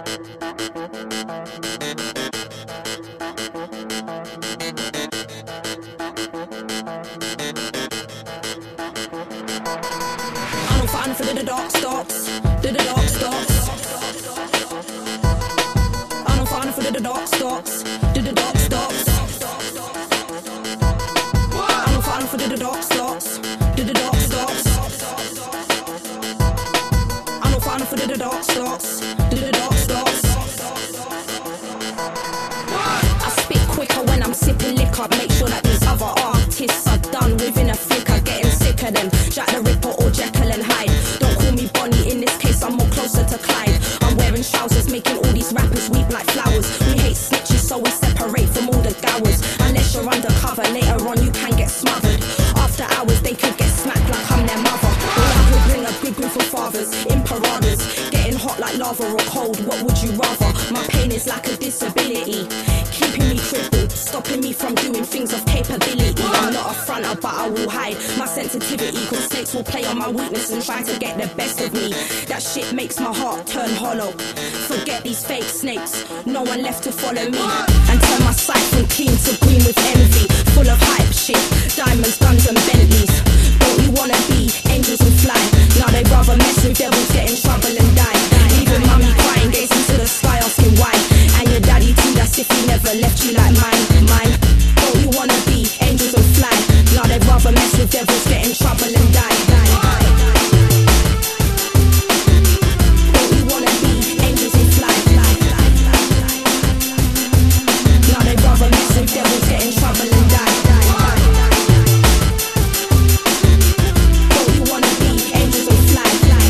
Fun for the dark stops, the dark stops. I don't fun for the dark stops, the dark stops. I don't fun for the dark stops, the dark stops. I don't fun for the dark stops, the dark stops. I spit quicker when I'm sipping liquor. Make sure that these other artists are done within a flicker. Getting sick of them, Jack the Ripper or Jekyll and Hyde. Don't call me Bonnie, in this case I'm more closer to Clyde. I'm wearing trousers, making all these rappers weep like flowers. We hate snitches, so we separate from all the gowers. Unless you're undercover, later on you can get smothered. After hours they could get smacked like I'm their mother. Or I could bring a big group of fathers in paradas, getting hot like lava or cold, what would you rather? My pain is like a disability, keeping me crippled, stopping me from doing things of capability. I'm not a fronter, but I will hide my sensitivity, cause snakes will play on my weakness and try to get the best of me. That shit makes my heart turn hollow. Forget these fake snakes, no one left to follow me. And turn my sight from clean to green with envy, full of hype shit, diamonds, guns and Bentleys. Don't you wanna be angels and fly? Now they rather mess with devils, get in trouble and die. Even mummy crying, gazing to the sky asking why. And your daddy too, that's if he never left you like mine. Don't you wanna be angels and fly? Now they'd rather mess with devils, get in trouble and die. Don't you wanna be angels and fly? Now they'd rather mess with devils, get in trouble and die. Don't you wanna be angels and fly?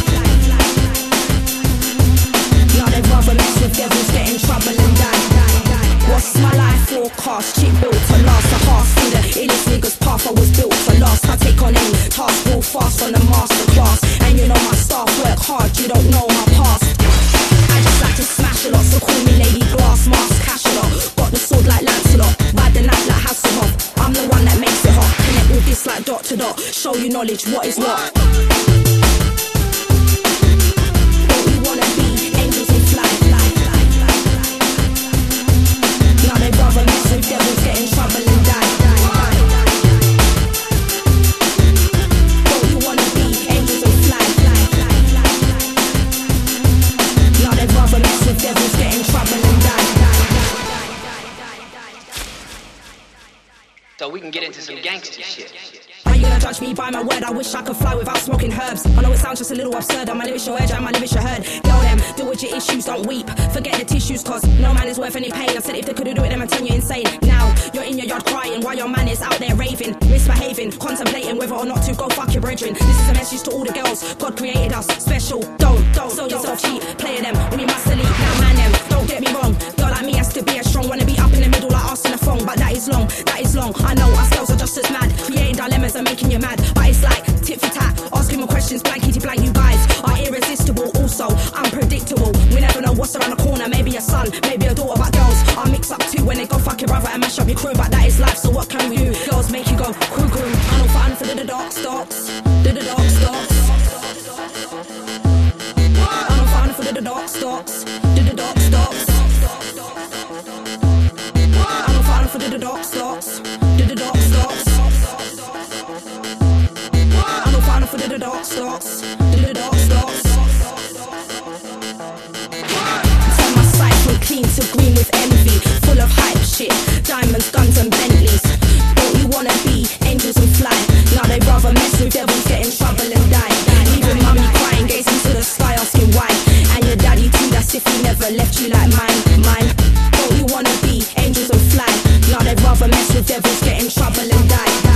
Now they'd rather mess with devils, get in trouble and die. What's my life forecast? Shit built to last. A half through the illest niggas path, I was built for last. I take on any task real fast on the masterclass. And you know my staff work hard, you don't know my past. I just like to smash a lot, so call me Lady Glass, Mask Cash a lot. Got the sword like Lancelot, ride the night like Hasselhoff. I'm the one that makes it hot, connect with this like dot to dot. Show you knowledge, what is what. Don't you wanna be angels and fly? Now they rather mess with devils, get in trouble and die. Don't you wanna be angels and fly? Now they rather mess with devils, get in trouble and die. So we can get into some gangster shit. Are you gonna judge me by my word? I wish I could fly without smoking herbs. I know it sounds just a little absurd. I'm a lyrics your edge, I'm a lyrics your herd. Girl them, deal with your issues, don't weep. Forget the tissues, cause no man is worth any pain. I said if they could've do it, then I'd turn you insane. Now, you're in your yard crying while your man is out there raving, misbehaving, contemplating whether or not to go fuck your brethren. This is a message to all the girls. God created us special. Don't sell yourself cheap. Play them when you must elite. Now man them, don't get me wrong. Girl like me has to be as strong. Wanna be up in the middle like us in a phone, but that is long, that is long. I know us girls are just as mad, creating dilemmas and making you mad. But it's like tit for tat, asking more questions, blankety blank. You guys are irresistible, also unpredictable. We never know what's around the corner. Maybe a son, maybe a daughter. But girls are mixed up too when they go fuck your brother and mash up your crew. But that is life, so what can we do? Girls make you go cuckoo. I don't fun for the dark stops, the dark stops. I don't fun for the dark stops, the dark stops. I don't fun for the dark stops, the dark stops. I don't fun for the dark stops, the dark stops. Turn my sight from clean to green with envy, full of hype shit, diamonds, guns and Bentleys. Don't you wanna be angels and fly? Now they rather mess with devils, get in trouble and die. Even mummy crying, gazing to the sky asking why. And your daddy too, that's if he never left you like mine. Don't you wanna be angels and fly? Now they'd rather mess with devils, get in trouble and die.